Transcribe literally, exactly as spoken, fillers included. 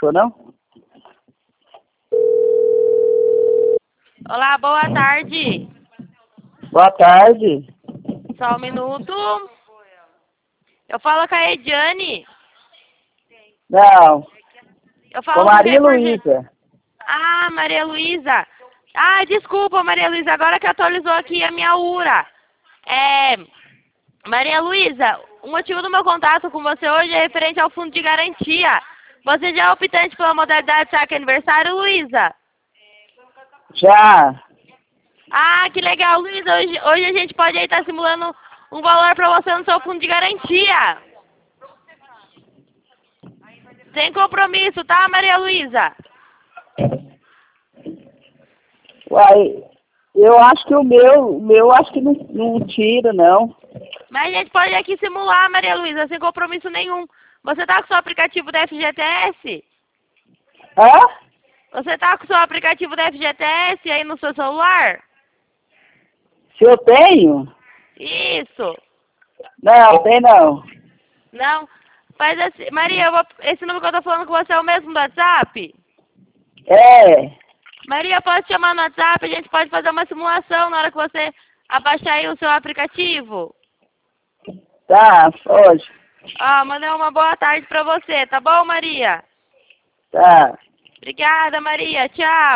puxou, não? Olá, boa tarde. Boa tarde. Só um minuto. Eu falo com a Ediane. Não, Eu com falo com Maria quem por gen- Luísa. Ah, Maria Luísa. Ah, desculpa, Maria Luísa, agora que atualizou aqui a minha U R A. É, Maria Luísa, o motivo do meu contato com você hoje é referente ao fundo de garantia. Você já é optante pela modalidade saque aniversário, Luísa? Já. Ah, que legal, Luísa. Hoje, hoje a gente pode aí estar simulando um valor para você no seu fundo de garantia. Sem compromisso, tá, Maria Luísa? Uai, eu acho que o meu, o meu acho que não, não tira, não. Mas a gente pode aqui simular, Maria Luísa, sem compromisso nenhum. Você tá com o seu aplicativo da F G T S? Hã? Você tá com o seu aplicativo da F G T S aí no seu celular? Se eu tenho? Isso. Não, tem não. Não? Faz assim. Maria, eu vou... esse número que eu tô falando com você é o mesmo do WhatsApp? É. Maria, eu posso te chamar no WhatsApp? A gente pode fazer uma simulação na hora que você abaixar aí o seu aplicativo. Tá, pode. Ah, mandei uma boa tarde pra você, tá bom, Maria? Tá. Obrigada, Maria. Tchau.